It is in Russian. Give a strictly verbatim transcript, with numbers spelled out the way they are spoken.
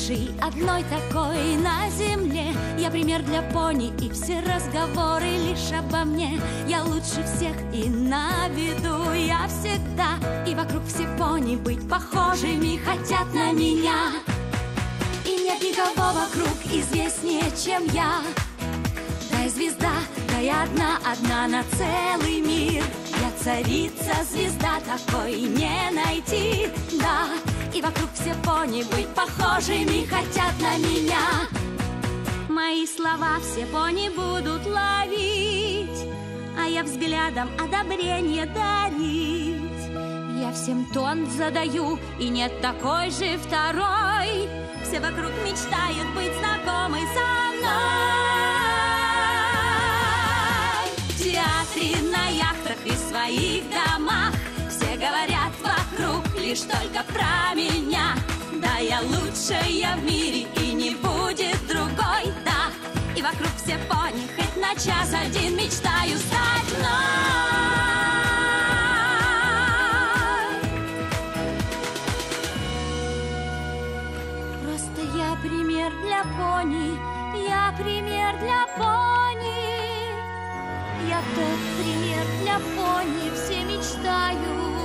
лучшей, одной такой на земле. Я пример для пони, и все разговоры лишь обо мне. Я лучше всех и на виду я всегда, и вокруг все пони быть похожими хотят на меня. И нет никого вокруг известнее, чем я. Да и звезда, да я одна, одна на целый мир. Я царица, звезда, такой не найти, да. И вокруг все пони быть похожими хотят на меня. Мои слова все пони будут ловить, а я взглядом одобрение дарить. Я всем тон задаю, и нет такой же второй. Все вокруг мечтают быть знакомой со мной. В театре, на яхтах и своих домах все говорят вокруг лишь только про меня. Да, я лучшая в мире, и не будет другой, да. И вокруг все пони, хоть на час один мечтаю стать мной. Просто я пример для пони, я пример для пони. Я тот пример для пони, все мечтают